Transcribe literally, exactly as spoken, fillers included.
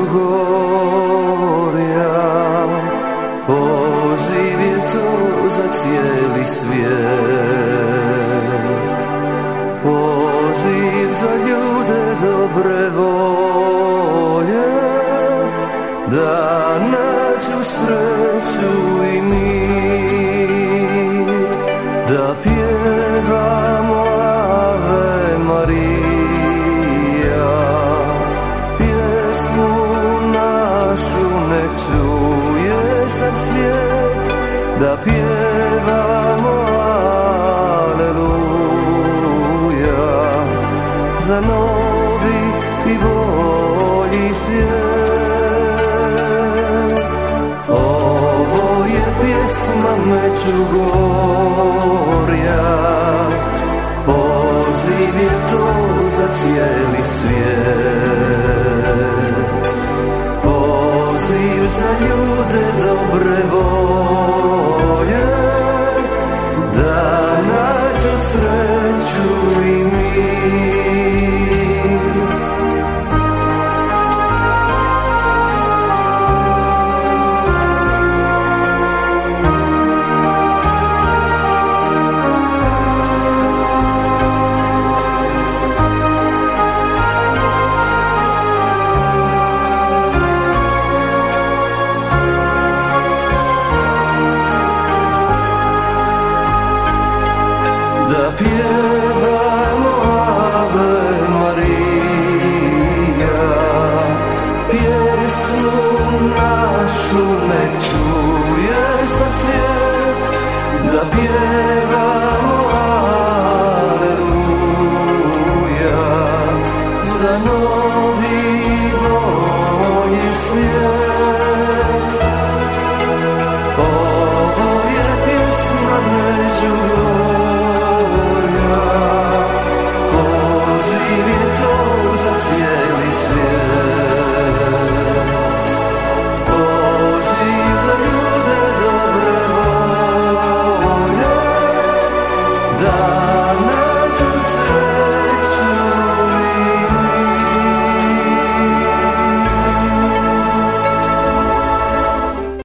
Međugorja, poziv je to za cijeli svijet, poziv za ljude dobre volje, da nađu sreću i mir, da pjevamo Ave Marija, pjesmu našu nek čuje sad svijet, da pjevamo Aleluja, za novi i bolji svijet. Ovo je pjesma Međugorja, poziv je to za cijeli svijet, poziv za ljude dobre volje, da nađu sreću i mir. Da pjevamo Ave Marija, pjesmu našu nek čuje sad svijet, da pjevamo Aleluja, za novi